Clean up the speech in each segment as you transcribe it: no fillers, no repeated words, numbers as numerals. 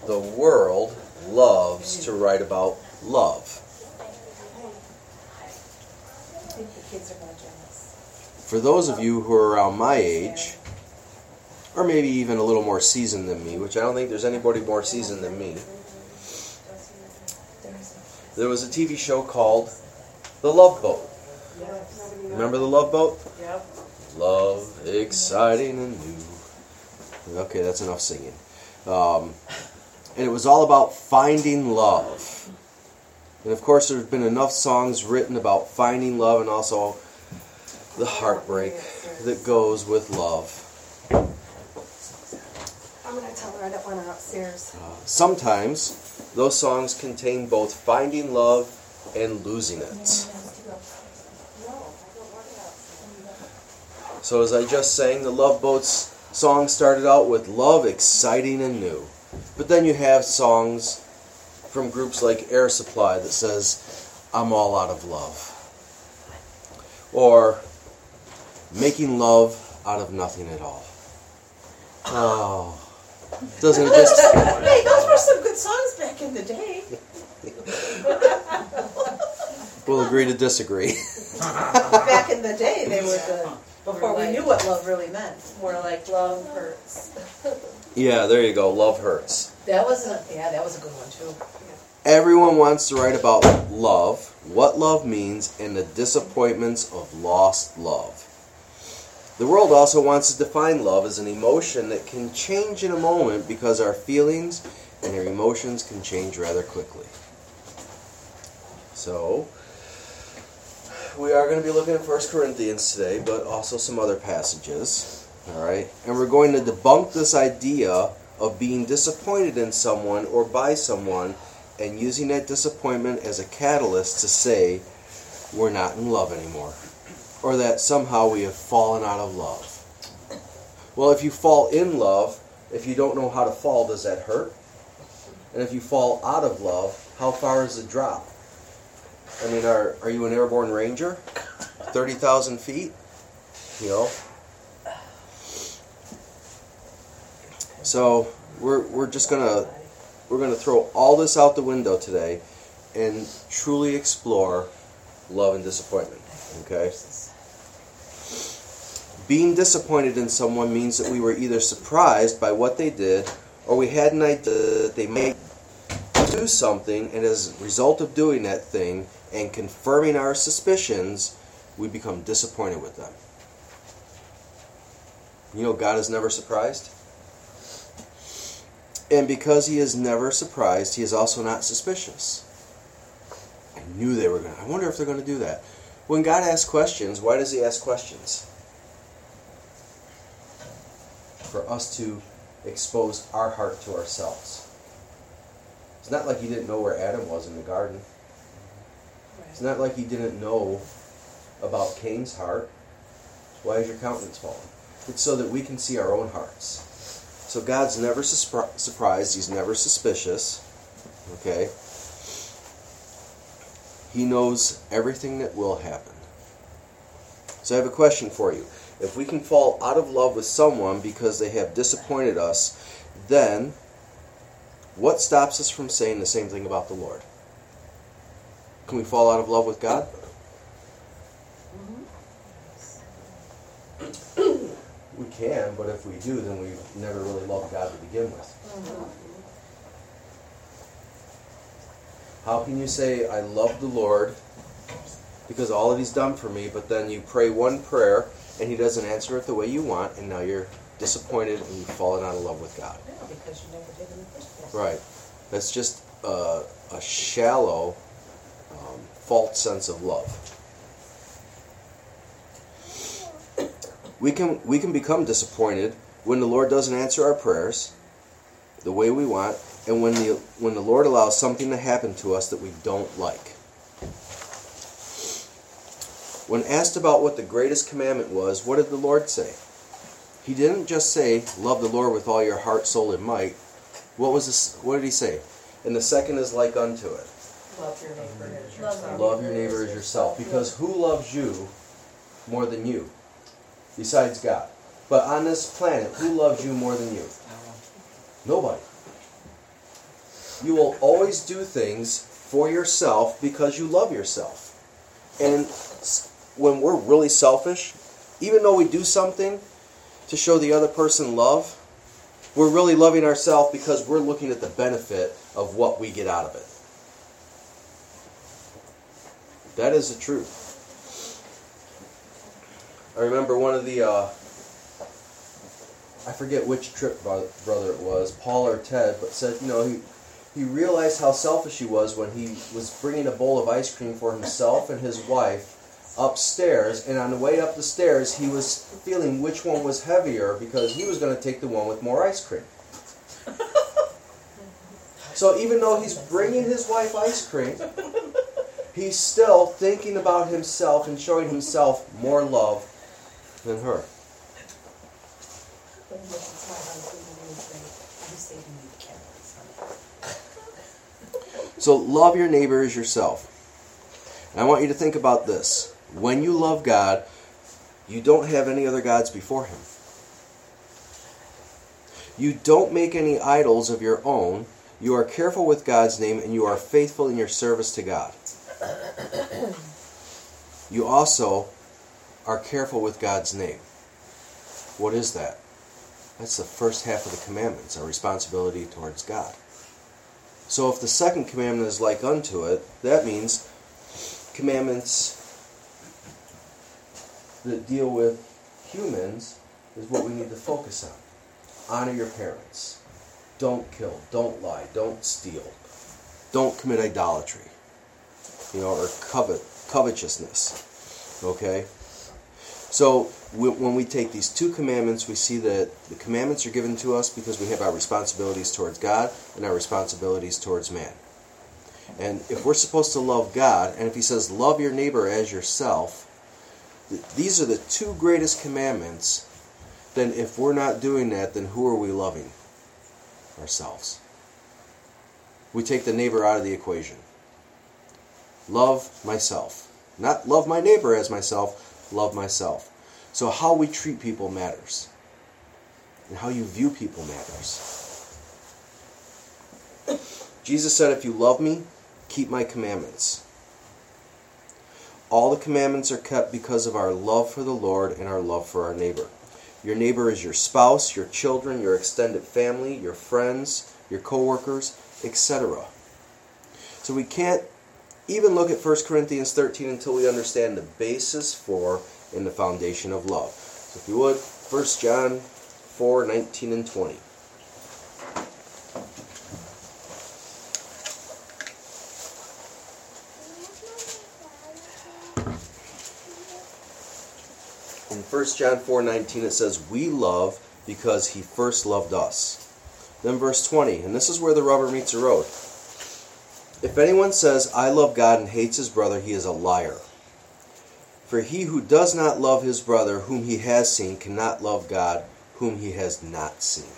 the world loves to write about love. For those of you who are around my age, or maybe even a little more seasoned than me, which I don't think there's anybody more seasoned than me, there was a TV show called The Love Boat. Remember The Love Boat? Yep. Love, exciting and new. Okay, that's enough singing. And it was all about finding love. And of course, there's been enough songs written about finding love and also the heartbreak that goes with love. I'm going to tell her I don't want her upstairs. Sometimes those songs contain both finding love and losing it. So as I just sang, the Love Boat's song started out with love, exciting and new. But then you have songs from groups like Air Supply that says, I'm all out of love. Or making love out of nothing at all. Oh, doesn't it just... Hey, those were some good songs back in the day. We'll agree to disagree. Back in the day, they were good. Before we knew what love really meant. More like Love Hurts. Yeah, there you go. Love Hurts. That was a good one too. Everyone wants to write about love, what love means, and the disappointments of lost love. The world also wants to define love as an emotion that can change in a moment because our feelings and our emotions can change rather quickly. So, we are going to be looking at 1 Corinthians today, but also some other passages. All right? And we're going to debunk this idea of being disappointed in someone or by someone and using that disappointment as a catalyst to say we're not in love anymore. Or that somehow we have fallen out of love. Well, if you fall in love, if you don't know how to fall, does that hurt? And if you fall out of love, how far is the drop? I mean, are you an airborne ranger? 30,000 feet? You know? So we're just gonna throw all this out the window today and truly explore love and disappointment. Okay? Being disappointed in someone means that we were either surprised by what they did or we had an idea that they may do something, and as a result of doing that thing and confirming our suspicions, we become disappointed with them. You know, God is never surprised. And because He is never surprised, He is also not suspicious. I knew they were going to. I wonder if they're going to do that. When God asks questions, why does He ask questions? For us to expose our heart to ourselves. It's not like He didn't know where Adam was in the garden. It's not like He didn't know about Cain's heart. Why is your countenance fallen? It's so that we can see our own hearts. So God's never surprised. He's never suspicious. Okay? He knows everything that will happen. So I have a question for you. If we can fall out of love with someone because they have disappointed us, then what stops us from saying the same thing about the Lord? Can we fall out of love with God? We can, but if we do, then we've never really loved God to begin with. How can you say, I love the Lord because all that He's done for me, but then you pray one prayer and He doesn't answer it the way you want, and now you're disappointed and you've fallen out of love with God? Yeah, because you never did in the first place. Right. That's just a shallow, false sense of love. We can become disappointed when the Lord doesn't answer our prayers the way we want, and when the Lord allows something to happen to us that we don't like. When asked about what the greatest commandment was, what did the Lord say? He didn't just say, love the Lord with all your heart, soul, and might. What did He say? And the second is like unto it. Love your neighbor as yourself. Love your neighbor as yourself. Because who loves you more than you? Besides God. But on this planet, who loves you more than you? Nobody. You will always do things for yourself because you love yourself. And when we're really selfish, even though we do something to show the other person love, we're really loving ourselves because we're looking at the benefit of what we get out of it. That is the truth. I remember one of the, I forget which trip brother it was, Paul or Ted, but said, he realized how selfish he was when he was bringing a bowl of ice cream for himself and his wife upstairs, and on the way up the stairs he was feeling which one was heavier because he was going to take the one with more ice cream. So even though he's bringing his wife ice cream, he's still thinking about himself and showing himself more love than her. So love your neighbor as yourself. And I want you to think about this. When you love God, you don't have any other gods before Him. You don't make any idols of your own. You are careful with God's name, and you are faithful in your service to God. You also are careful with God's name. What is that? That's the first half of the commandments, our responsibility towards God. So if the second commandment is like unto it, that means commandments that deal with humans is what we need to focus on. Honor your parents. Don't kill. Don't lie. Don't steal. Don't commit idolatry. Or covetousness. Okay? So when we take these two commandments, we see that the commandments are given to us because we have our responsibilities towards God and our responsibilities towards man. And if we're supposed to love God, and if He says love your neighbor as yourself, these are the two greatest commandments. Then if we're not doing that, then who are we loving? Ourselves. We take the neighbor out of the equation. Love myself. Not love my neighbor as myself, love myself. So how we treat people matters. And how you view people matters. Jesus said, if you love me, keep my commandments. All the commandments are kept because of our love for the Lord and our love for our neighbor. Your neighbor is your spouse, your children, your extended family, your friends, your co-workers, etc. So we can't even look at 1 Corinthians 13 until we understand the basis for and the foundation of love. So if you would, 1 John 4:19 and 20. In 1 John 4:19 it says, we love because He first loved us. Then verse 20, and this is where the rubber meets the road. If anyone says, I love God and hates his brother, he is a liar. For he who does not love his brother whom he has seen cannot love God whom he has not seen.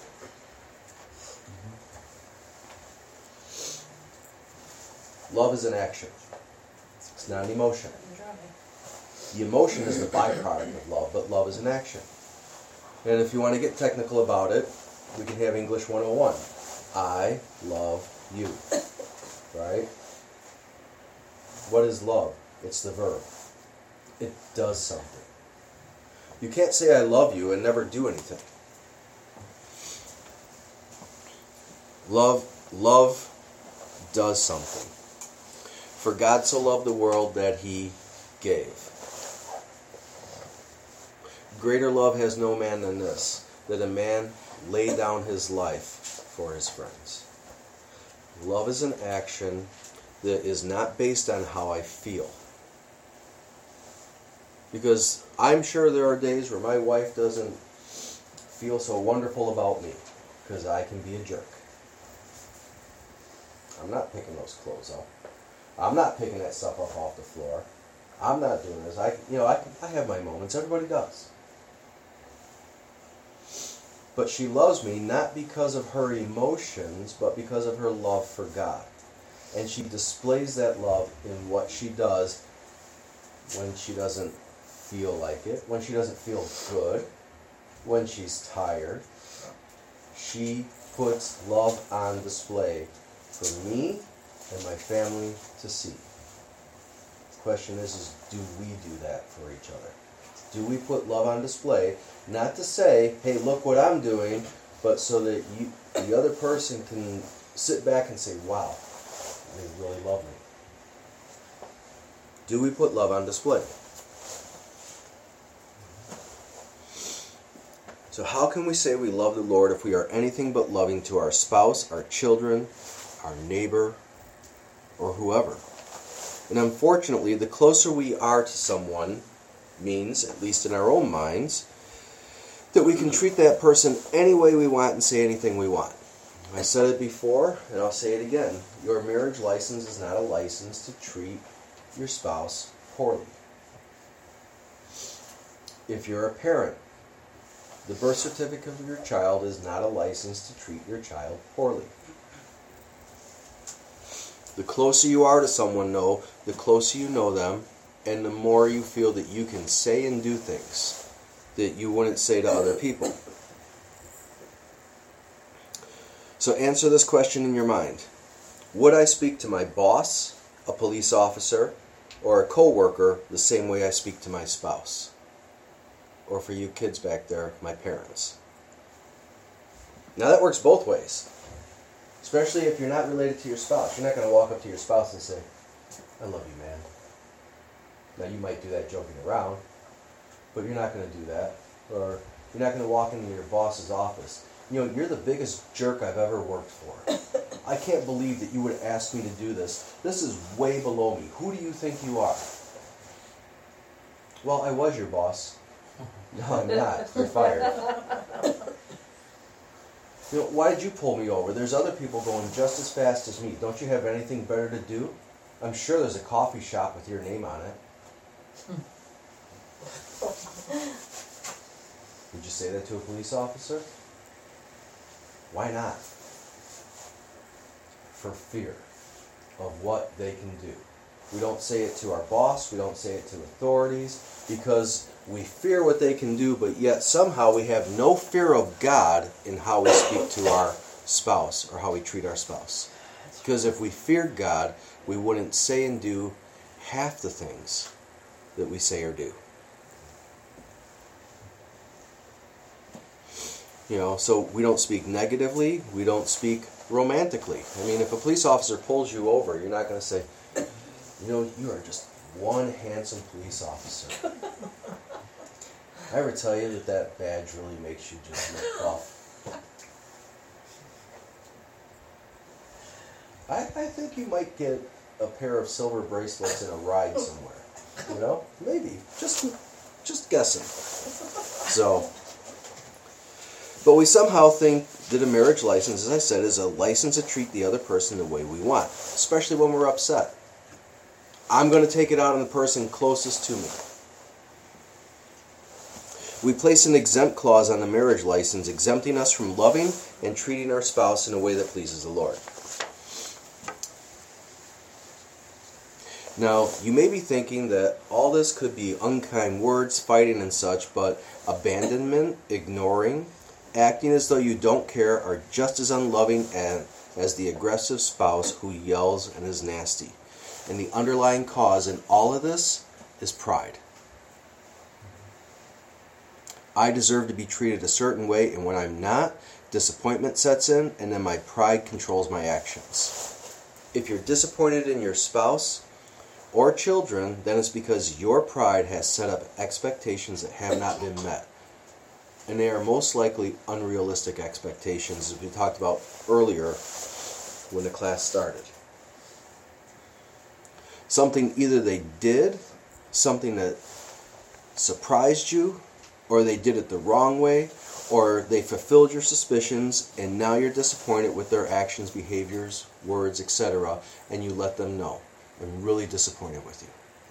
Love is an action. It's not an emotion. The emotion is the byproduct of love, but love is an action. And if you want to get technical about it, we can have English 101. I love you. Right? What is love? It's the verb. It does something. You can't say I love you and never do anything. Love does something. For God so loved the world that He gave. Greater love has no man than this, that a man lay down his life for his friends. Love is an action that is not based on how I feel. Because I'm sure there are days where my wife doesn't feel so wonderful about me because I can be a jerk. I'm not picking those clothes up. I'm not picking that stuff up off the floor. I'm not doing this. I have my moments. Everybody does. But she loves me not because of her emotions, but because of her love for God. And she displays that love in what she does when she doesn't feel like it, when she doesn't feel good, when she's tired. She puts love on display for me and my family to see. The question is do we do that for each other? Do we put love on display? Not to say, hey, look what I'm doing, but so that the other person can sit back and say, wow, they really love me. Do we put love on display? So how can we say we love the Lord if we are anything but loving to our spouse, our children, our neighbor, or whoever? And unfortunately, the closer we are to someone means, at least in our own minds, that we can treat that person any way we want and say anything we want. I said it before, and I'll say it again. Your marriage license is not a license to treat your spouse poorly. If you're a parent, the birth certificate of your child is not a license to treat your child poorly. The closer you are to someone, the closer you know them, and the more you feel that you can say and do things that you wouldn't say to other people. So answer this question in your mind. Would I speak to my boss, a police officer, or a co-worker the same way I speak to my spouse? Or for you kids back there, my parents? Now that works both ways. Especially if you're not related to your spouse. You're not going to walk up to your spouse and say, I love you, man. Now you might do that joking around, but you're not going to do that. Or you're not going to walk into your boss's office. You know, you're the biggest jerk I've ever worked for. I can't believe that you would ask me to do this. This is way below me. Who do you think you are? Well, I was your boss. No, I'm not. You're fired. You know, why did you pull me over? There's other people going just as fast as me. Don't you have anything better to do? I'm sure there's a coffee shop with your name on it. Would you say that to a police officer? Why not? For fear of what they can do. We don't say it to our boss, we don't say it to authorities, because we fear what they can do, but yet somehow we have no fear of God in how we speak to our spouse or how we treat our spouse. Because if we feared God, we wouldn't say and do half the things that we say or do. You know, so we don't speak negatively, we don't speak romantically. I mean, if a police officer pulls you over, you're not going to say, you know, you are just one handsome police officer. I ever tell you that badge really makes you just look tough? I think you might get a pair of silver bracelets in a ride somewhere. You know? Maybe. Just guessing. So, but we somehow think that a marriage license, as I said, is a license to treat the other person the way we want, especially when we're upset. I'm going to take it out on the person closest to me. We place an exempt clause on the marriage license, exempting us from loving and treating our spouse in a way that pleases the Lord. Now, you may be thinking that all this could be unkind words, fighting and such, but abandonment, ignoring, acting as though you don't care are just as unloving as the aggressive spouse who yells and is nasty. And the underlying cause in all of this is pride. I deserve to be treated a certain way, and when I'm not, disappointment sets in, and then my pride controls my actions. If you're disappointed in your spouse or children, then it's because your pride has set up expectations that have not been met. And they are most likely unrealistic expectations, as we talked about earlier when the class started. Something either they did, something that surprised you, or they did it the wrong way, or they fulfilled your suspicions, and now you're disappointed with their actions, behaviors, words, etc., and you let them know. I'm really disappointed with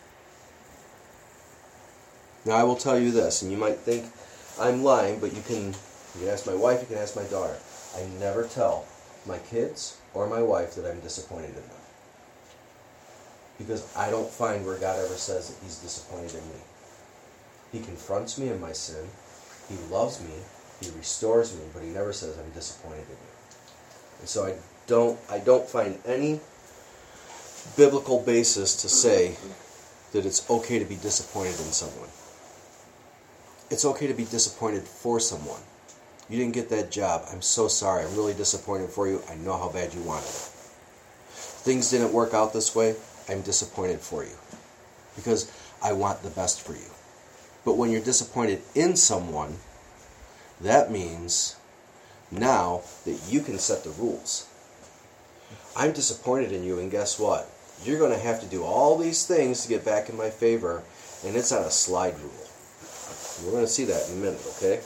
you. Now I will tell you this, and you might think I'm lying, but you can ask my wife, you can ask my daughter. I never tell my kids or my wife that I'm disappointed in them. Because I don't find where God ever says that He's disappointed in me. He confronts me in my sin. He loves me. He restores me, but He never says I'm disappointed in you. And so I don't find any biblical basis to say that it's okay to be disappointed in someone. It's okay to be disappointed for someone. You didn't get that job. I'm so sorry. I'm really disappointed for you. I know how bad you wanted it. Things didn't work out this way. I'm disappointed for you because I want the best for you. But when you're disappointed in someone, that means now that you can set the rules. I'm disappointed in you, and guess what? You're going to have to do all these things to get back in my favor, and it's on a slide rule. We're going to see that in a minute, okay?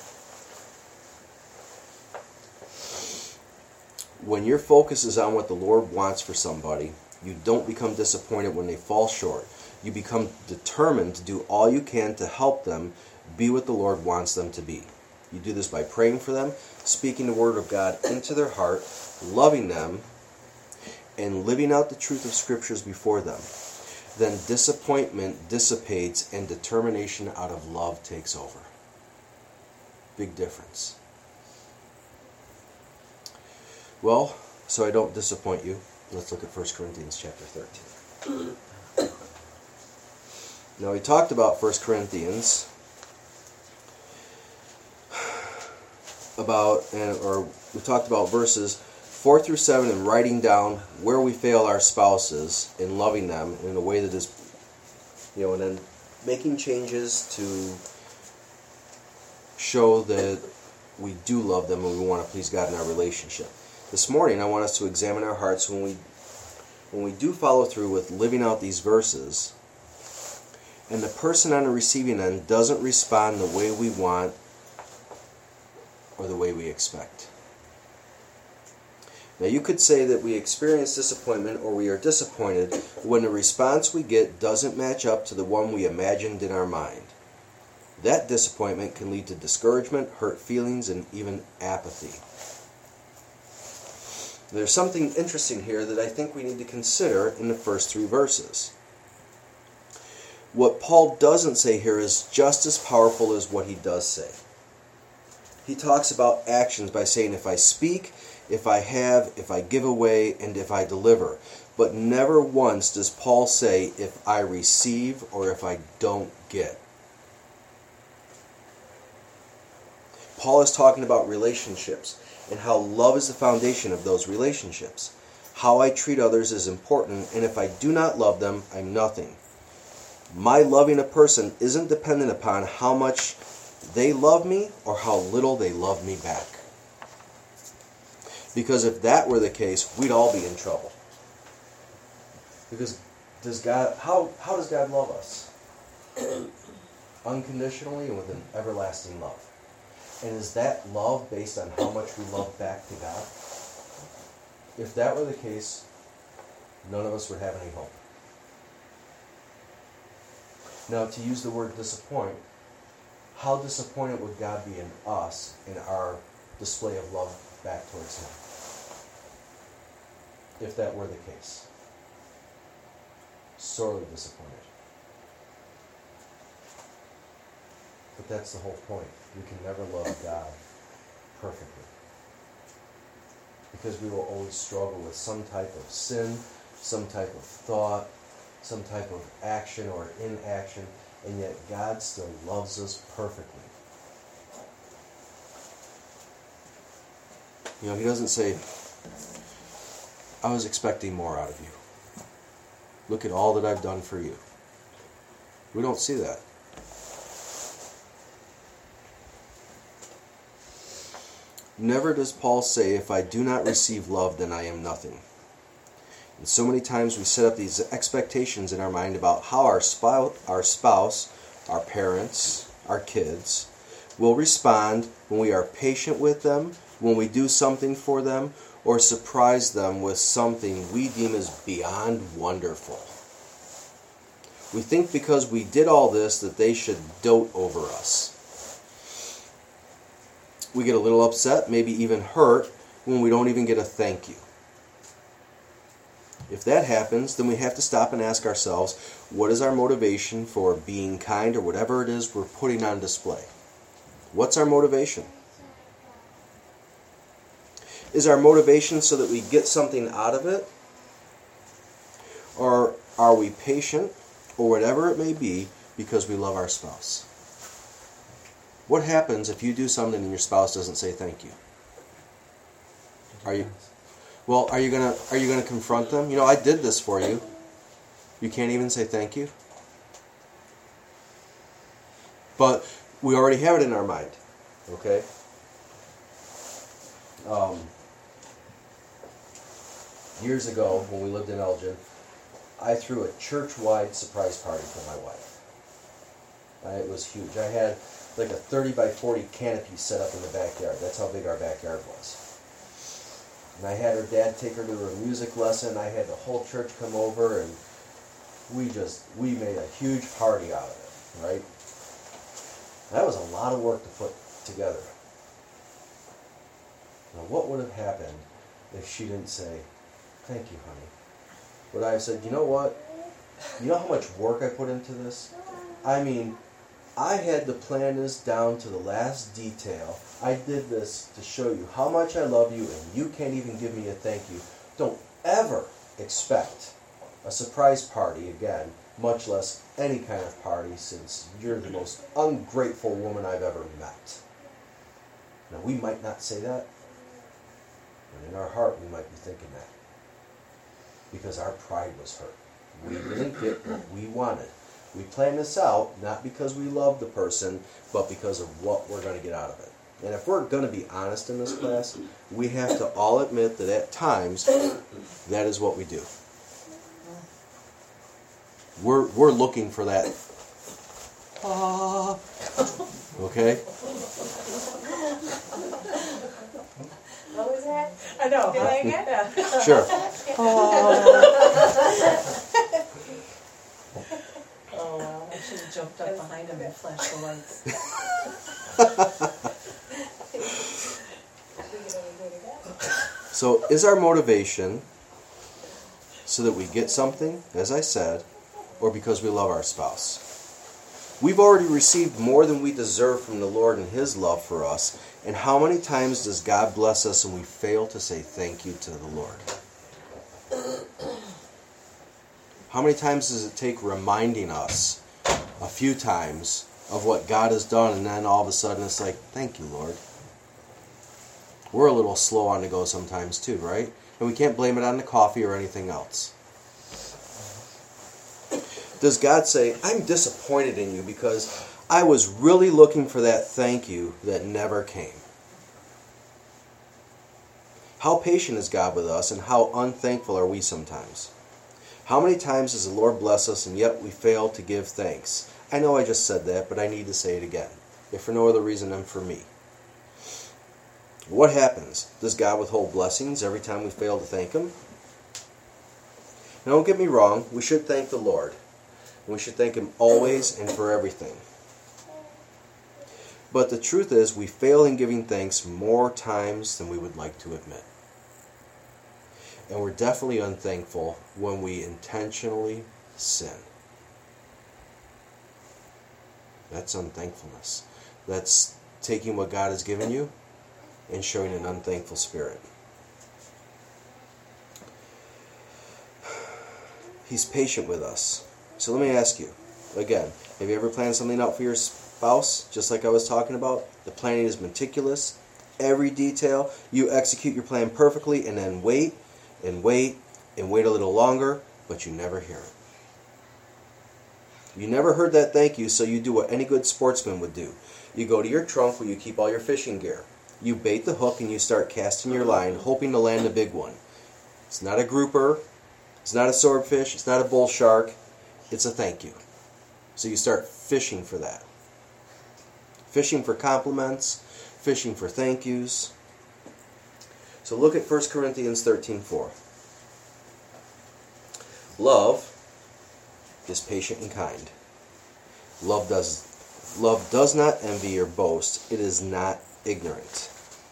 When your focus is on what the Lord wants for somebody, you don't become disappointed when they fall short. You become determined to do all you can to help them be what the Lord wants them to be. You do this by praying for them, speaking the Word of God into their heart, loving them, and living out the truth of Scriptures before them. Then disappointment dissipates and determination out of love takes over. Big difference. Well, so I don't disappoint you, let's look at 1 Corinthians chapter 13. Now we talked about 1 Corinthians we talked about verses 4 through 7 and writing down where we fail our spouses in loving them in a way that is, and then making changes to show that we do love them and we want to please God in our relationship. This morning I want us to examine our hearts when we do follow through with living out these verses and the person on the receiving end doesn't respond the way we want or the way we expect. Now you could say that we experience disappointment or we are disappointed when the response we get doesn't match up to the one we imagined in our mind. That disappointment can lead to discouragement, hurt feelings, and even apathy. There's something interesting here that I think we need to consider in the first 3 verses. What Paul doesn't say here is just as powerful as what he does say. He talks about actions by saying, if I speak, if I have, if I give away, and if I deliver. But never once does Paul say, if I receive or if I don't get. Paul is talking about relationships and how love is the foundation of those relationships. How I treat others is important, and if I do not love them, I'm nothing. My loving a person isn't dependent upon how much they love me or how little they love me back. Because if that were the case, we'd all be in trouble. Because how does God love us? Unconditionally and with an everlasting love. And is that love based on how much we love back to God? If that were the case, none of us would have any hope. Now, to use the word disappoint, how disappointed would God be in us in our display of love back towards Him? If that were the case. Sorely disappointed. But that's the whole point. We can never love God perfectly. Because we will always struggle with some type of sin, some type of thought, some type of action or inaction, and yet God still loves us perfectly. He doesn't say, I was expecting more out of you. Look at all that I've done for you. We don't see that. Never does Paul say, if I do not receive love, then I am nothing. And so many times we set up these expectations in our mind about how our spouse, our parents, our kids, will respond when we are patient with them, when we do something for them, or surprise them with something we deem as beyond wonderful. We think because we did all this that they should dote over us. We get a little upset, maybe even hurt, when we don't even get a thank you. If that happens, then we have to stop and ask ourselves, what is our motivation for being kind or whatever it is we're putting on display? What's our motivation? Is our motivation so that we get something out of it? Or are we patient, or whatever it may be, because we love our spouse? What happens if you do something and your spouse doesn't say thank you? Are you gonna confront them? You know, I did this for you. You can't even say thank you? But we already have it in our mind. Okay? Years ago, when we lived in Elgin, I threw a church-wide surprise party for my wife. It was huge. I had like a 30 by 40 canopy set up in the backyard. That's how big our backyard was. And I had her dad take her to her music lesson. I had the whole church come over, and we made a huge party out of it, right? That was a lot of work to put together. Now, what would have happened if she didn't say, thank you, honey? Would I have said, you know what? You know how much work I put into this? I mean, I had to plan this down to the last detail. I did this to show you how much I love you, and you can't even give me a thank you. Don't ever expect a surprise party again, much less any kind of party, since you're the most ungrateful woman I've ever met. Now, we might not say that, but in our heart we might be thinking that. Because our pride was hurt. We didn't get what we wanted. We planned this out not because we love the person, but because of what we're going to get out of it. And if we're going to be honest in this class, we have to all admit that at times, that is what we do. We're looking for that. Okay? What was that? I know. Did I get that? Sure. Oh, wow. I should have jumped up behind him and flashed the lights. So is our motivation so that we get something, as I said, or because we love our spouse? We've already received more than we deserve from the Lord and His love for us. And how many times does God bless us and we fail to say thank you to the Lord? How many times does it take reminding us a few times of what God has done, and then all of a sudden it's like, thank you, Lord. We're a little slow on the go sometimes too, right? And we can't blame it on the coffee or anything else. Does God say, I'm disappointed in you because I was really looking for that thank you that never came? How patient is God with us, and how unthankful are we sometimes? How many times does the Lord bless us and yet we fail to give thanks? I know I just said that, but I need to say it again, if for no other reason than for me. What happens? Does God withhold blessings every time we fail to thank Him? Now, don't get me wrong, we should thank the Lord. We should thank Him always and for everything. But the truth is, we fail in giving thanks more times than we would like to admit. And we're definitely unthankful when we intentionally sin. That's unthankfulness. That's taking what God has given you and showing an unthankful spirit. He's patient with us. So let me ask you, again, have you ever planned something out for your spouse, just like I was talking about? The planning is meticulous. Every detail, you execute your plan perfectly and then wait and wait and wait a little longer, but you never hear it. You never heard that thank you, so you do what any good sportsman would do. You go to your trunk where you keep all your fishing gear. You bait the hook and you start casting your line, hoping to land a big one. It's not a grouper. It's not a swordfish. It's not a bull shark. It's a thank you. So you start fishing for that. Fishing for compliments. Fishing for thank yous. So look at 1 Corinthians 13:4. Love is patient and kind. Love does not envy or boast. It is not ignorant.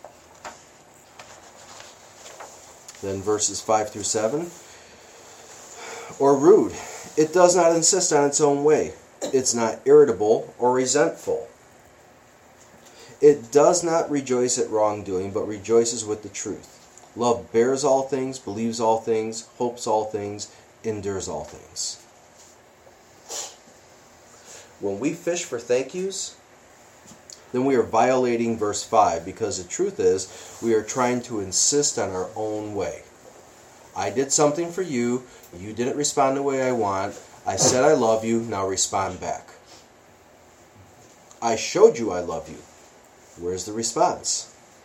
Then verses 5 through 7. Or rude. It does not insist on its own way. It's not irritable or resentful. It does not rejoice at wrongdoing, but rejoices with the truth. Love bears all things, believes all things, hopes all things, endures all things. When we fish for thank yous, then we are violating verse 5, because the truth is we are trying to insist on our own way. I did something for you, you didn't respond the way I want, I said I love you, now respond back. I showed you I love you. Where's the response?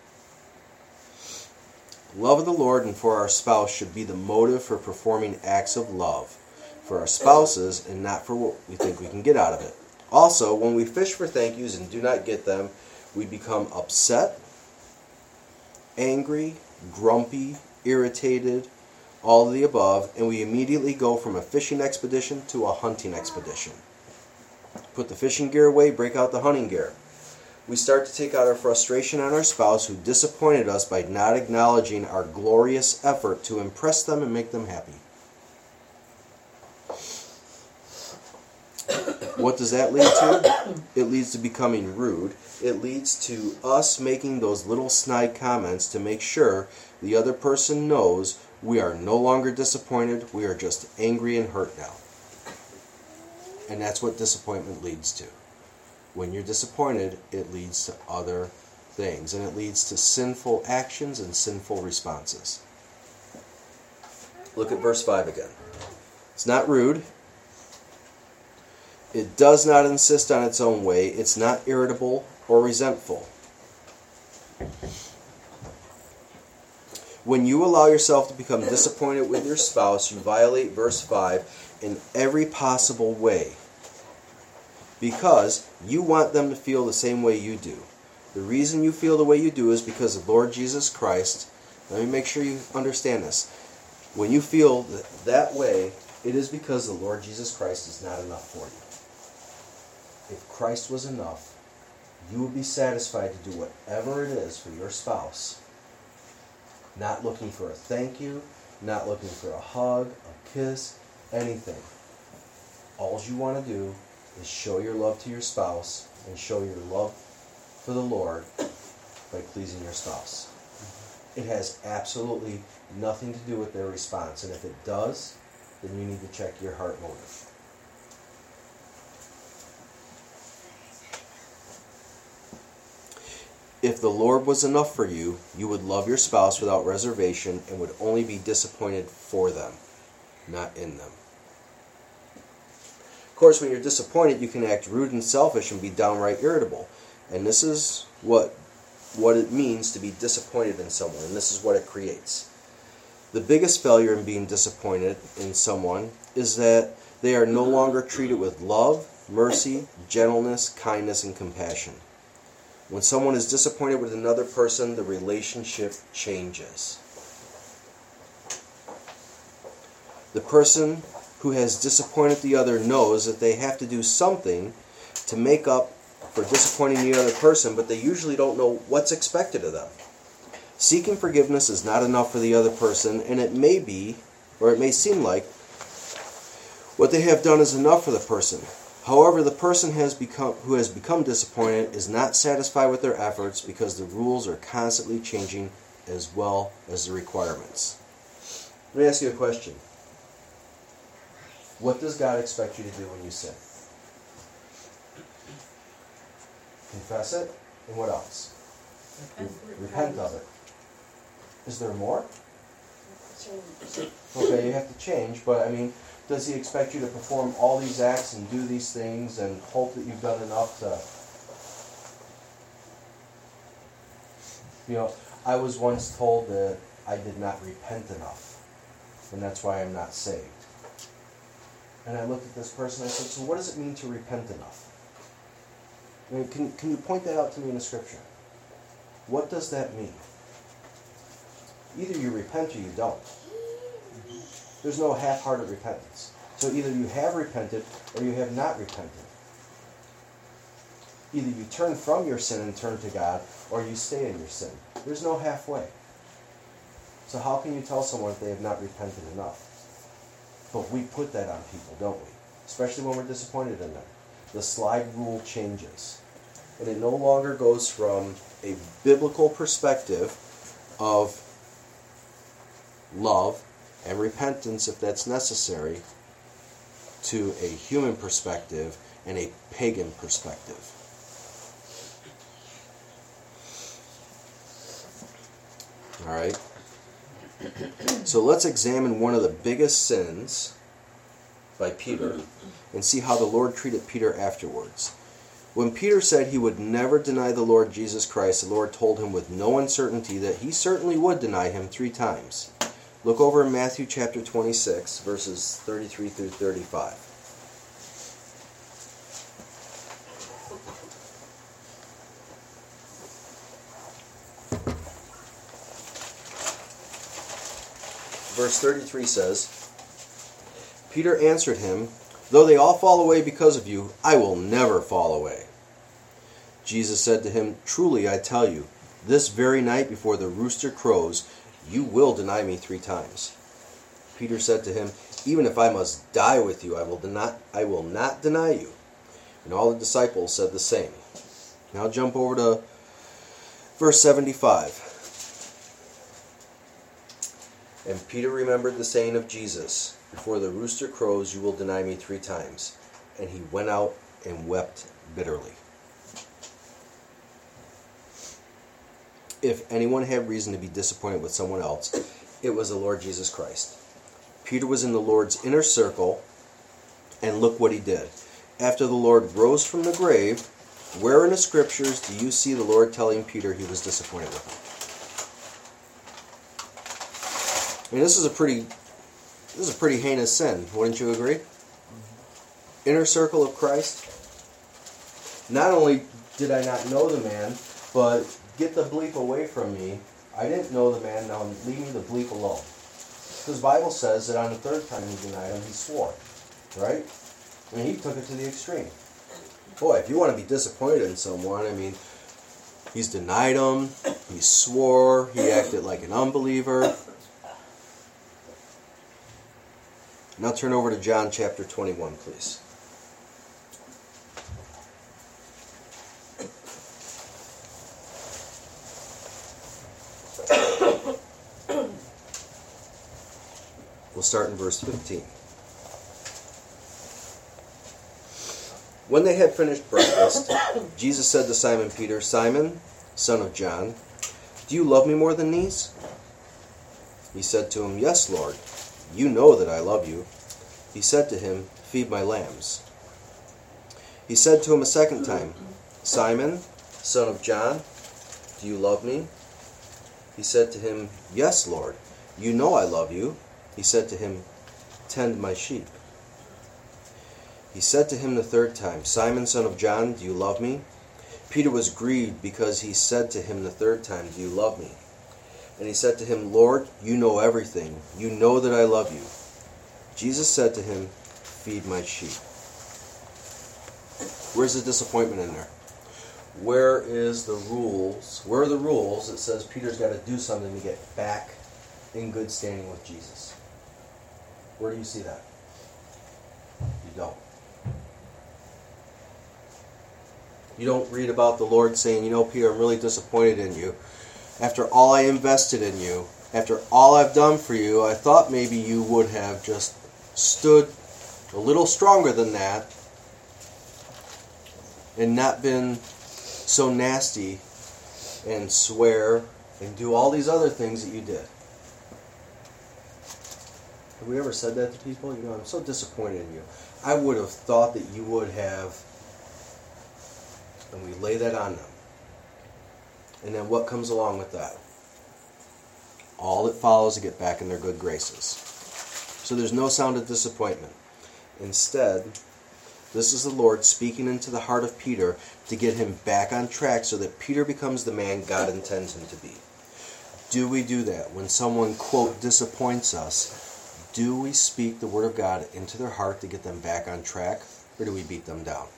Love of the Lord and for our spouse should be the motive for performing acts of love for our spouses and not for what we think we can get out of it. Also, when we fish for thank yous and do not get them, we become upset, angry, grumpy, irritated, all of the above, and we immediately go from a fishing expedition to a hunting expedition. Put the fishing gear away, break out the hunting gear. We start to take out our frustration on our spouse who disappointed us by not acknowledging our glorious effort to impress them and make them happy. What does that lead to? It leads to becoming rude. It leads to us making those little snide comments to make sure the other person knows we are no longer disappointed, we are just angry and hurt now. And that's what disappointment leads to. When you're disappointed, it leads to other things, and it leads to sinful actions and sinful responses. Look at verse 5 again. It's not rude. It does not insist on its own way. It's not irritable or resentful. When you allow yourself to become disappointed with your spouse, you violate verse 5 in every possible way, because you want them to feel the same way you do. The reason you feel the way you do is because of Lord Jesus Christ. Let me make sure you understand this. When you feel that way, it is because the Lord Jesus Christ is not enough for you. If Christ was enough, you would be satisfied to do whatever it is for your spouse. Not looking for a thank you, not looking for a hug, a kiss, anything. All you want to do is show your love to your spouse and show your love for the Lord by pleasing your spouse. It has absolutely nothing to do with their response, and if it does, then you need to check your heart motive. If the Lord was enough for you, you would love your spouse without reservation and would only be disappointed for them, not in them. Of course, when you're disappointed, you can act rude and selfish and be downright irritable. And this is what it means to be disappointed in someone, and this is what it creates. The biggest failure in being disappointed in someone is that they are no longer treated with love, mercy, gentleness, kindness, and compassion. When someone is disappointed with another person, the relationship changes. The person who has disappointed the other knows that they have to do something to make up for disappointing the other person, but they usually don't know what's expected of them. Seeking forgiveness is not enough for the other person, and it may be, or it may seem like, what they have done is enough for the person. However, the person who has become disappointed is not satisfied with their efforts because the rules are constantly changing as well as the requirements. Let me ask you a question. What does God expect you to do when you sin? Confess it, and what else? Repent of it. Is there more? Okay, you have to change, but I mean, does He expect you to perform all these acts and do these things and hope that you've done enough to... I was once told that I did not repent enough, and that's why I'm not saved. And I looked at this person and I said, so what does it mean to repent enough? I mean, can you point that out to me in the Scripture? What does that mean? Either you repent or you don't. There's no half-hearted repentance. So either you have repented or you have not repented. Either you turn from your sin and turn to God, or you stay in your sin. There's no halfway. So how can you tell someone if they have not repented enough? But we put that on people, don't we? Especially when we're disappointed in them. The slide rule changes. And it no longer goes from a biblical perspective of love, and repentance if that's necessary, to a human perspective and a pagan perspective. All right. So let's examine one of the biggest sins by Peter and see how the Lord treated Peter afterwards. When Peter said he would never deny the Lord Jesus Christ, the Lord told him with no uncertainty that he certainly would deny him 3 times. Look over in Matthew chapter 26, verses 33 through 35. Verse 33 says, Peter answered him, "Though they all fall away because of you, I will never fall away." Jesus said to him, "Truly I tell you, this very night before the rooster crows, you will deny me 3 times." Peter said to him, "Even if I must die with you, I will not deny you." And all the disciples said the same. Now jump over to verse 75. And Peter remembered the saying of Jesus, "Before the rooster crows, you will deny me 3 times." And he went out and wept bitterly. If anyone had reason to be disappointed with someone else, it was the Lord Jesus Christ. Peter was in the Lord's inner circle, and look what he did. After the Lord rose from the grave, where in the scriptures do you see the Lord telling Peter he was disappointed with him? I mean, this is a pretty heinous sin, wouldn't you agree? Inner circle of Christ. Not only did I not know the man, but get the bleep away from me. I didn't know the man, now leave me the bleep alone. Because the Bible says that on the 3rd time he denied him, he swore. Right? I mean, he took it to the extreme. Boy, if you want to be disappointed in someone, I mean, he's denied him, he swore, he acted like an unbeliever. Now turn over to John chapter 21, please. We'll start in verse 15. When they had finished breakfast, Jesus said to Simon Peter, "Simon, son of John, do you love me more than these?" He said to him, "Yes, Lord. You know that I love you." He said to him, "Feed my lambs." He said to him a second time, "Simon, son of John, do you love me?" He said to him, "Yes, Lord. You know I love you." He said to him, "Tend my sheep." He said to him the 3rd time, "Simon, son of John, do you love me?" Peter was grieved because he said to him the 3rd time, "Do you love me?" And he said to him, "Lord, you know everything. You know that I love you." Jesus said to him, "Feed my sheep." Where's the disappointment in there? Where are the rules that says Peter's got to do something to get back in good standing with Jesus? Where do you see that? You don't. You don't read about the Lord saying, "You know, Peter, I'm really disappointed in you. After all I invested in you, after all I've done for you, I thought maybe you would have just stood a little stronger than that and not been so nasty and swear and do all these other things that you did." Have we ever said that to people? You know, "I'm so disappointed in you. I would have thought that you would have," and we lay that on them. And then what comes along with that? All that follows to get back in their good graces. So there's no sound of disappointment. Instead, this is the Lord speaking into the heart of Peter to get him back on track so that Peter becomes the man God intends him to be. Do we do that? When someone, quote, disappoints us, do we speak the Word of God into their heart to get them back on track, or do we beat them down?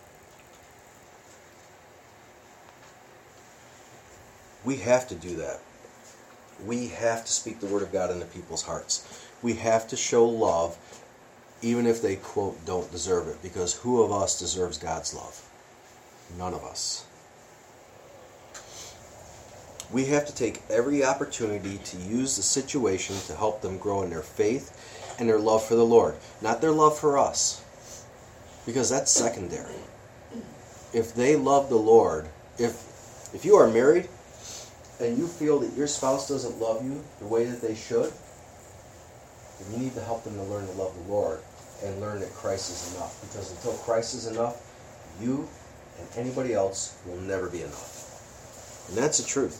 We have to do that. We have to speak the Word of God into people's hearts. We have to show love, even if they, quote, don't deserve it. Because who of us deserves God's love? None of us. We have to take every opportunity to use the situation to help them grow in their faith and their love for the Lord, not their love for us, because that's secondary. If they love the Lord, if you are married and you feel that your spouse doesn't love you the way that they should, then you need to help them to learn to love the Lord and learn that Christ is enough. Because until Christ is enough, you and anybody else will never be enough. And that's the truth.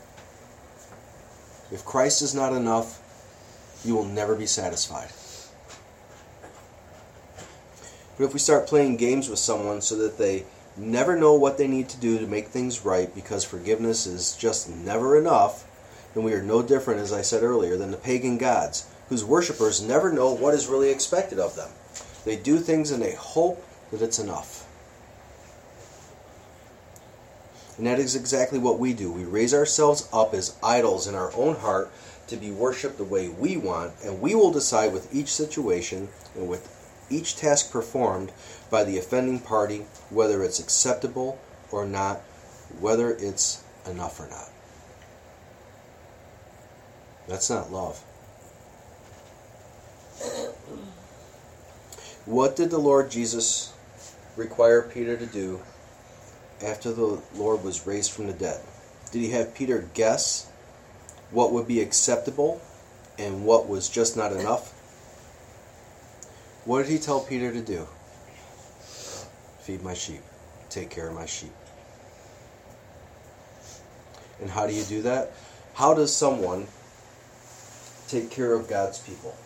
If Christ is not enough, you will never be satisfied. But if we start playing games with someone so that they never know what they need to do to make things right because forgiveness is just never enough, then we are no different, as I said earlier, than the pagan gods, whose worshippers never know what is really expected of them. They do things and they hope that it's enough. And that is exactly what we do. We raise ourselves up as idols in our own heart to be worshipped the way we want, and we will decide with each situation and with each task performed by the offending party whether it's acceptable or not, whether it's enough or not. That's not love. What did the Lord Jesus require Peter to do after the Lord was raised from the dead? Did he have Peter guess what would be acceptable and what was just not enough? What did he tell Peter to do? Feed my sheep. Take care of my sheep. And how do you do that? How does someone take care of God's people?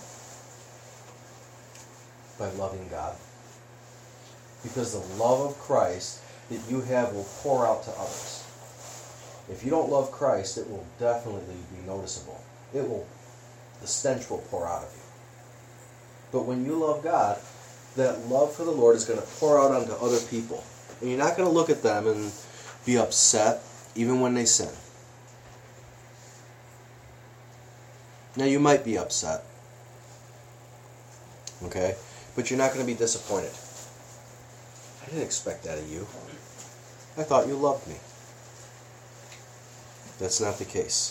By loving God. Because the love of Christ that you have will pour out to others. If you don't love Christ, it will definitely be noticeable. The stench will pour out of you. But when you love God, that love for the Lord is going to pour out onto other people. And you're not going to look at them and be upset even when they sin. Now you might be upset. Okay? But you're not going to be disappointed. I didn't expect that of you. I thought you loved me. That's not the case.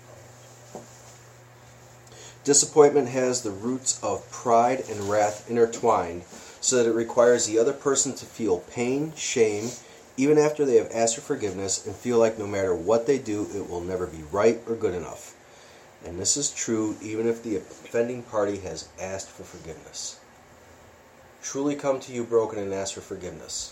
Disappointment has the roots of pride and wrath intertwined, so that it requires the other person to feel pain, shame, even after they have asked for forgiveness, and feel like no matter what they do, it will never be right or good enough. And this is true even if the offending party has asked for forgiveness. Truly come to you broken and ask for forgiveness.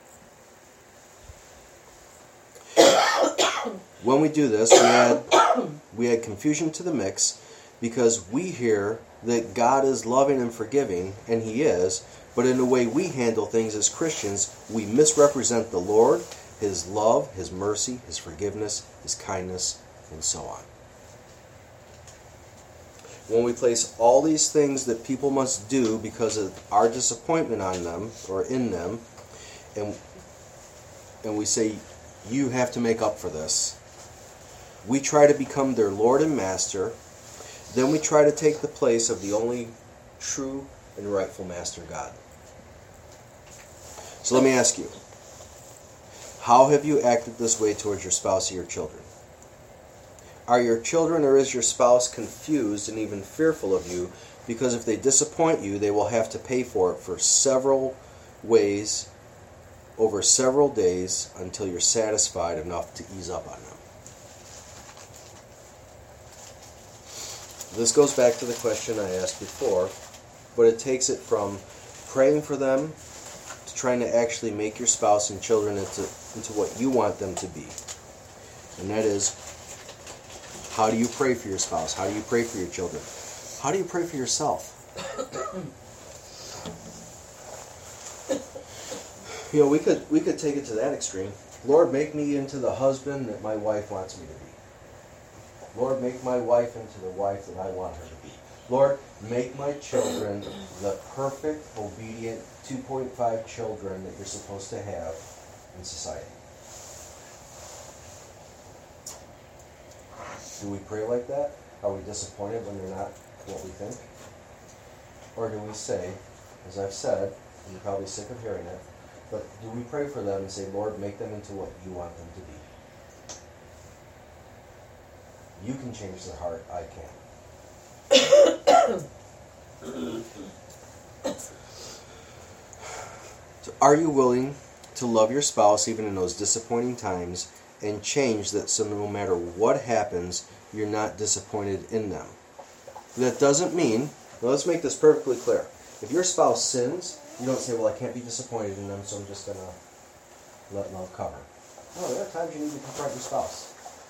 When we do this, we add confusion to the mix, because we hear that God is loving and forgiving, and He is, but in the way we handle things as Christians, we misrepresent the Lord, His love, His mercy, His forgiveness, His kindness, and so on. When we place all these things that people must do because of our disappointment on them or in them, and we say, you have to make up for this, we try to become their Lord and Master. Then we try to take the place of the only true and rightful Master, God. So let me ask you, how have you acted this way towards your spouse or your children? Are your children or is your spouse confused and even fearful of you because if they disappoint you, they will have to pay for it for several ways, over several days, until you're satisfied enough to ease up on them? This goes back to the question I asked before, but it takes it from praying for them to trying to actually make your spouse and children into what you want them to be. And that is, how do you pray for your spouse? How do you pray for your children? How do you pray for yourself? You know, we could take it to that extreme. Lord, make me into the husband that my wife wants me to be. Lord, make my wife into the wife that I want her to be. Lord, make my children the perfect, obedient 2.5 children that you're supposed to have in society. Do we pray like that? Are we disappointed when they're not what we think? Or do we say, as I've said, and you're probably sick of hearing it, but do we pray for them and say, Lord, make them into what you want them to be? You can change their heart. I can't. So are you willing to love your spouse even in those disappointing times and change that so no matter what happens, you're not disappointed in them? That doesn't mean, well, let's make this perfectly clear. If your spouse sins, you don't say, well, I can't be disappointed in them, so I'm just going to let love cover. No, there are times you need to confront your spouse.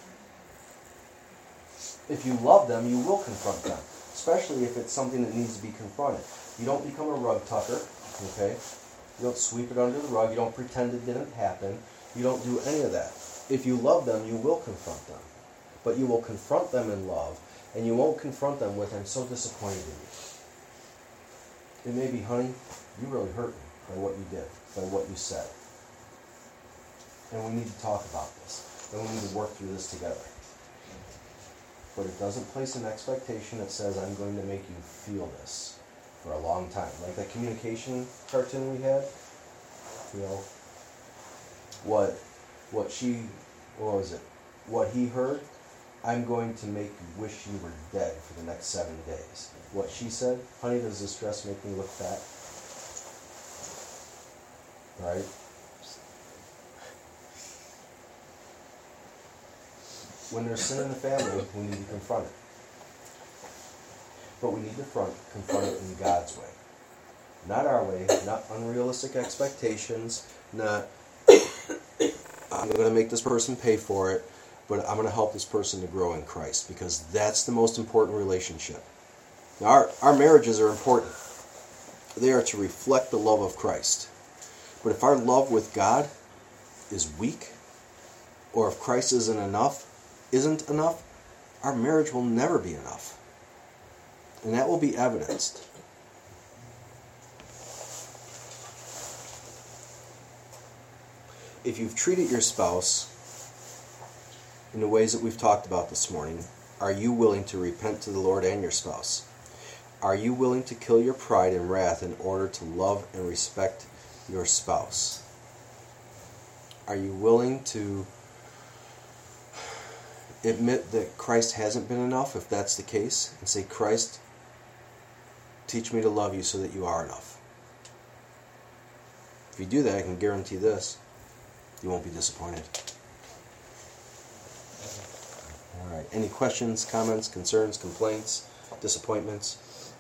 If you love them, you will confront them, especially if it's something that needs to be confronted. You don't become a rug tucker, okay? You don't sweep it under the rug. You don't pretend it didn't happen. You don't do any of that. If you love them, you will confront them. But you will confront them in love, and you won't confront them with, I'm so disappointed in you. It may be, honey, you really hurt me by what you did, by what you said. And we need to talk about this. And we need to work through this together. But it doesn't place an expectation that says, I'm going to make you feel this for a long time. Like that communication cartoon we had, you know, what he heard, I'm going to make you wish you were dead for the next 7 days. What she said, honey, does this dress make me look fat? Right? When there's sin in the family, we need to confront it. But we need to confront it in God's way. Not our way, not unrealistic expectations, not I'm going to make this person pay for it, but I'm going to help this person to grow in Christ, because that's the most important relationship. Now, our marriages are important. They are to reflect the love of Christ. But if our love with God is weak, or if Christ isn't enough, our marriage will never be enough. And that will be evidenced. If you've treated your spouse in the ways that we've talked about this morning, are you willing to repent to the Lord and your spouse? Are you willing to kill your pride and wrath in order to love and respect your spouse? Are you willing to admit that Christ hasn't been enough, if that's the case, and say, Christ, teach me to love you so that you are enough? If you do that, I can guarantee this: you won't be disappointed. All right. Any questions, comments, concerns, complaints, disappointments?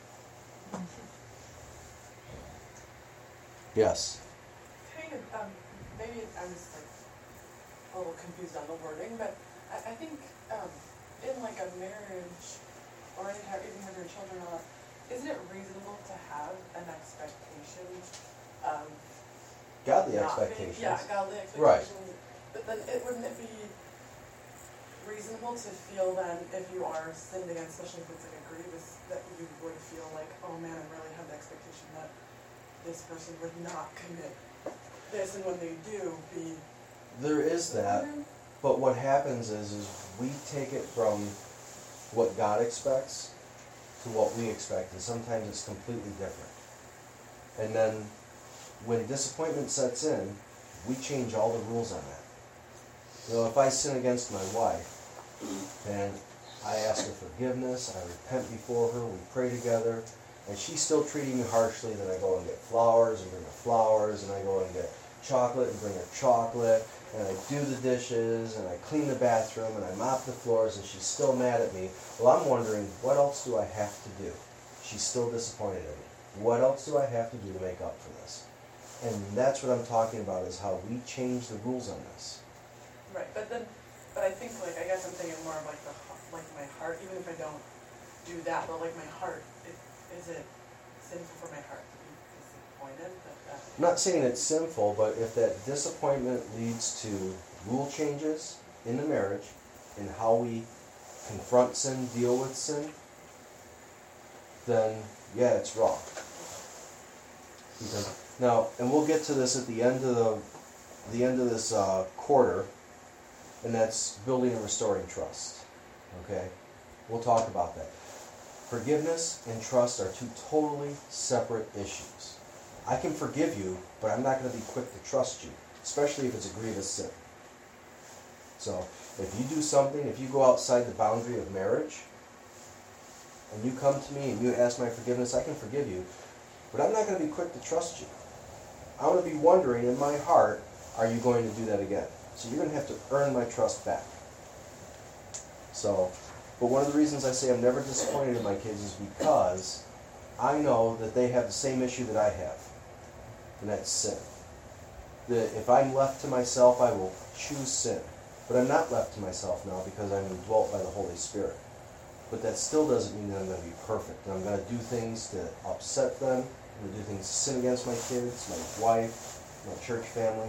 Yes. Kind of, maybe I was like a little confused on the wording, but I think in like a marriage or even have your children on, isn't it reasonable to have an expectation of Godly expectations. Yeah, godly expectations. Right. But then wouldn't it be reasonable to feel then, if you are sinned against, especially if it's like a grievous, that you would feel like, oh man, I really have the expectation that this person would not commit this, and when they do, be... There is that, but what happens is we take it from what God expects to what we expect, and sometimes it's completely different. And then when disappointment sets in, we change all the rules on that. You know, if I sin against my wife, and I ask her forgiveness, I repent before her, we pray together, and she's still treating me harshly, then I go and get flowers and bring her flowers, and I go and get chocolate and bring her chocolate, and I do the dishes, and I clean the bathroom, and I mop the floors, and she's still mad at me. Well, I'm wondering, what else do I have to do? She's still disappointed in me. What else do I have to do to make up for this? And that's what I'm talking about, is how we change the rules on this. Right, but I think, like, I guess I'm thinking more of like my heart, even if I don't do that, but like my heart, is it sinful for my heart to be disappointed? I'm not saying it's sinful, but if that disappointment leads to rule changes in the marriage, in how we confront sin, deal with sin, then yeah, it's wrong. Because now, and we'll get to this at the end of this quarter, and that's building and restoring trust. Okay, we'll talk about that. Forgiveness and trust are two totally separate issues. I can forgive you, but I'm not going to be quick to trust you, especially if it's a grievous sin. So if you do something, if you go outside the boundary of marriage, and you come to me and you ask my forgiveness, I can forgive you. But I'm not going to be quick to trust you. I'm going to be wondering in my heart, are you going to do that again? So you're going to have to earn my trust back. So, but one of the reasons I say I'm never disappointed in my kids is because I know that they have the same issue that I have, and that's sin. That if I'm left to myself, I will choose sin. But I'm not left to myself now because I'm indwelt by the Holy Spirit. But that still doesn't mean that I'm going to be perfect. And I'm going to do things that upset them. I'm going to do things to sin against my kids, my wife, my church family.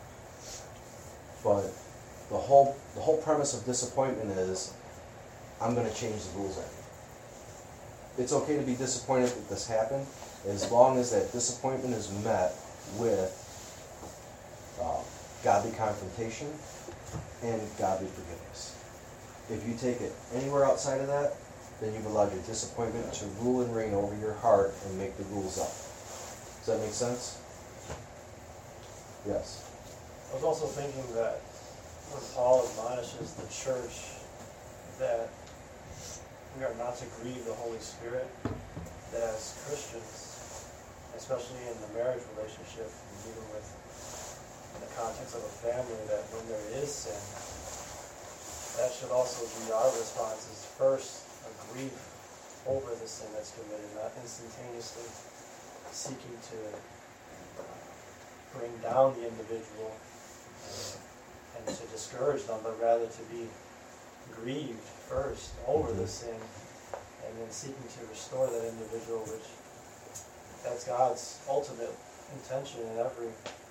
But the whole premise of disappointment is I'm going to change the rules on you. It's okay to be disappointed that this happened as long as that disappointment is met with godly confrontation and godly forgiveness. If you take it anywhere outside of that, then you've allowed your disappointment to rule and reign over your heart and make the rules up. Does that make sense? Yes. I was also thinking that when Paul admonishes the church that we are not to grieve the Holy Spirit, that as Christians, especially in the marriage relationship, and even with in the context of a family, that when there is sin, that should also be our response, is first a grief over the sin that's committed, not instantaneously seeking to bring down the individual and to discourage them, but rather to be grieved first over the sin and then seeking to restore that individual, which that's God's ultimate intention in every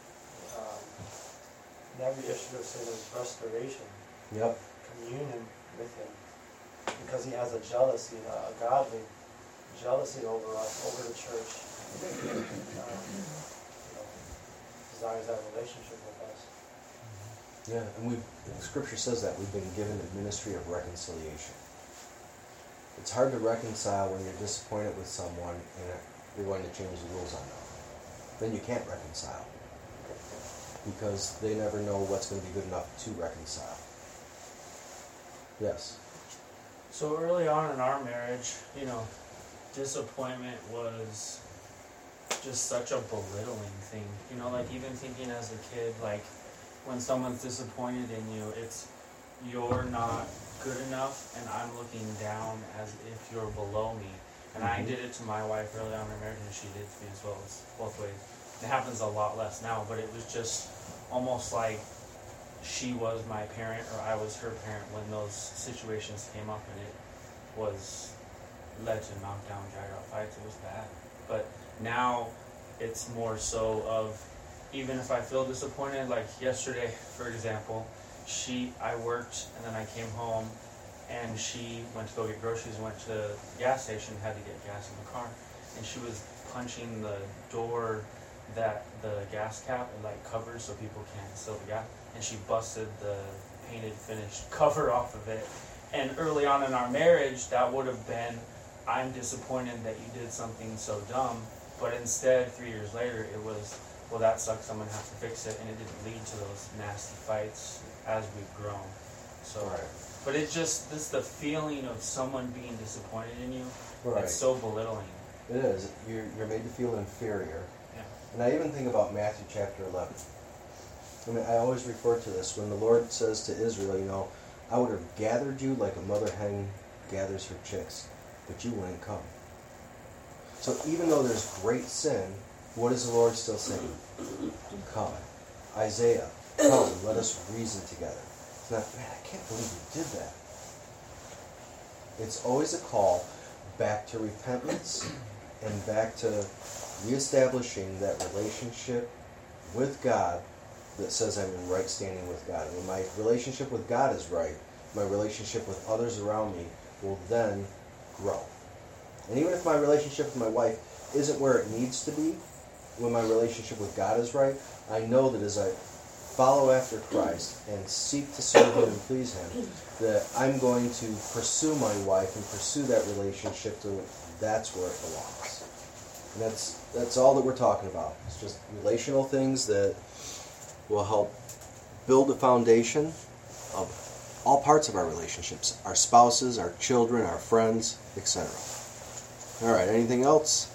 issue of sin is restoration. Yep. Communion with Him, because He has a jealousy, a godly jealousy over us, over the church. Desires that relationship with us. Yeah, and Scripture says that we've been given the ministry of reconciliation. It's hard to reconcile when you're disappointed with someone and you're going to change the rules on them. Then you can't reconcile because they never know what's going to be good enough to reconcile. Yes. So early on in our marriage, disappointment was just such a belittling thing. Like even thinking as a kid, like when someone's disappointed in you, it's you're not good enough and I'm looking down as if you're below me. And I did it to my wife early on in our marriage and she did to me as well. It's both ways. It happens a lot less now, but it was just almost like she was my parent or I was her parent when those situations came up, and it was led to knockdown, drag out fights. It was bad. But now it's more so of, even if I feel disappointed, like yesterday, for example, I worked and then I came home and she went to go get groceries and went to the gas station, had to get gas in the car, and she was punching the door that the gas cap covers so people can't steal the gas, and she busted the painted finished cover off of it. And early on in our marriage, that would have been, I'm disappointed that you did something so dumb, but instead 3 years later it was, well, that sucks, I'm going to have to fix it, and it didn't lead to those nasty fights as we've grown. So, right. But it's the feeling of someone being disappointed in you, Right. It's so belittling. It is. You're made to feel inferior. Yeah. And I even think about Matthew chapter 11. I mean, I always refer to this when the Lord says to Israel, I would have gathered you like a mother hen gathers her chicks, but you wouldn't come. So even though there's great sin, what is the Lord still saying? Come. Isaiah, come, let us reason together. It's not, man, I can't believe you did that. It's always a call back to repentance and back to reestablishing that relationship with God that says I'm in right standing with God. When my relationship with God is right, my relationship with others around me will then grow. And even if my relationship with my wife isn't where it needs to be, when my relationship with God is right, I know that as I follow after Christ and seek to serve Him and please Him, that I'm going to pursue my wife and pursue that relationship to that's where it belongs. And that's all that we're talking about. It's just relational things that will help build a foundation of all parts of our relationships, our spouses, our children, our friends, etc. All right, anything else?